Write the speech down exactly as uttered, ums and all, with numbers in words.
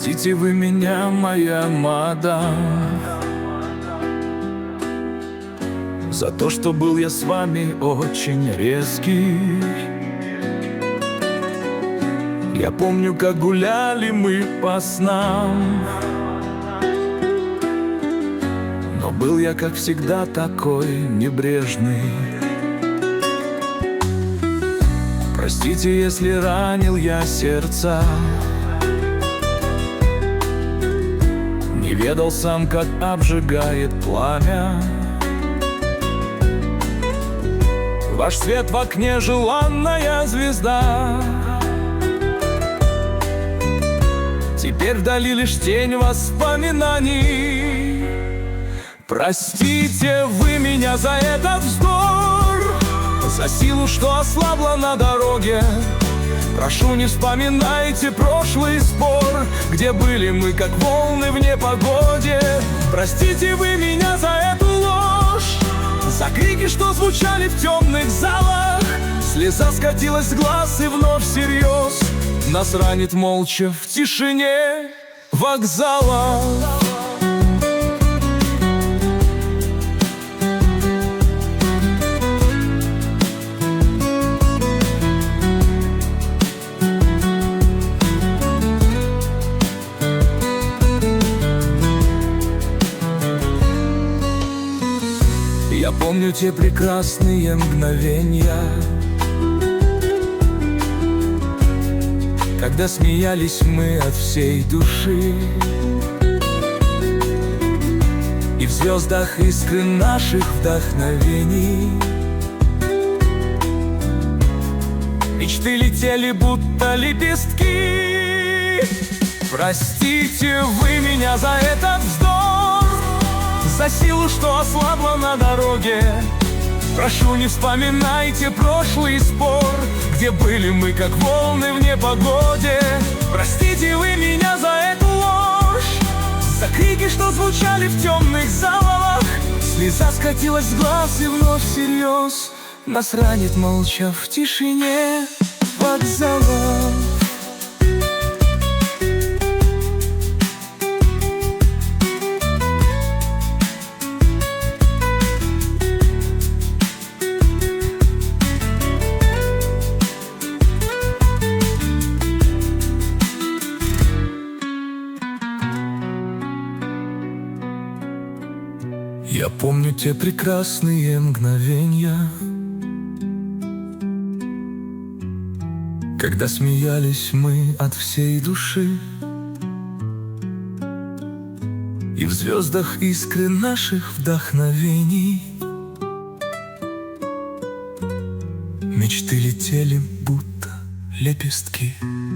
Простите вы меня, моя мадам, за то, что был я с вами очень резкий. Я помню, как гуляли мы по снам, но был я, как всегда, такой небрежный. Простите, если ранил я сердца, не ведал сам, как обжигает пламя. Ваш свет в окне — желанная звезда. Теперь вдали лишь тень воспоминаний. Простите вы меня за этот вздор, за силу, что ослабла на дороге. Прошу, не вспоминайте прошлый спор, где были мы, как волны в непогоде. Простите вы меня за эту ложь, за крики, что звучали в темных залах. Слеза скатилась с глаз и вновь всерьез нас ранит молча в тишине вокзала. Я помню те прекрасные мгновения, когда смеялись мы от всей души, и в звездах искры наших вдохновений. Мечты летели, будто лепестки. Простите вы меня за этот вздох, за силу, что ослабла на дороге. Прошу, не вспоминайте прошлый спор, где были мы, как волны в непогоде. Простите вы меня за эту ложь, за крики, что звучали в темных залах. Слеза скатилась с глаз и вновь всерьез нас ранит молча в тишине вокзала. Я помню те прекрасные мгновения, когда смеялись мы от всей души, и в звездах искры наших вдохновений. Мечты летели, будто лепестки.